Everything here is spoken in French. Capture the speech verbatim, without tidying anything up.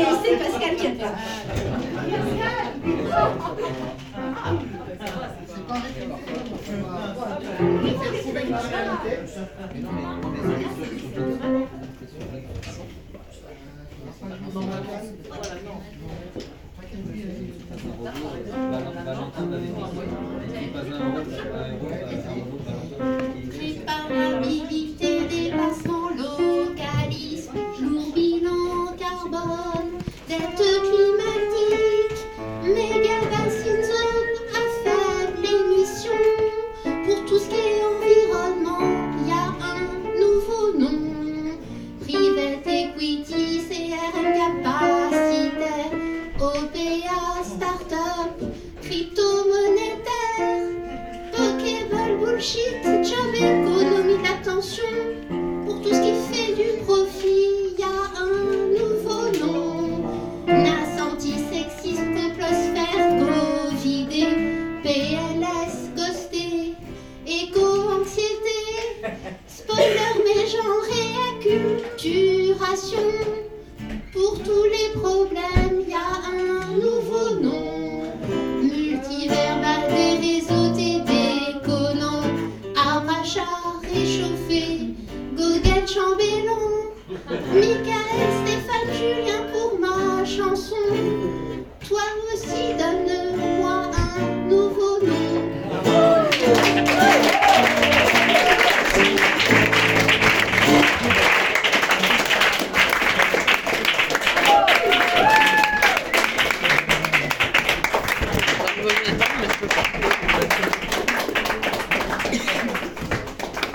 c'est Pascal qui a fait. Réparabilité, dépassement, localisme, lourd bilan carbone, dette climatique, méga bassine zone à faible émission. Pour tout ce qui est environnement, il y a un nouveau nom. Private Equity, C R M capacitaire, O P A Startup, crypto-monétaire, Pokéball bullshit, job économie d'attention. Pour tout ce qui fait du profit, il y a un nouveau nom. Nas anti-sexisme, complosphère, Covidé, P L S, ghosté, éco-anxiété, spoiler mégenré, acculturation. Pour tous les problèmes, il y a un nouveau nom. Multiverbal, des réseaux T D, Conan, arbre à chat réchauffé, Gauguin Chambellon, Michael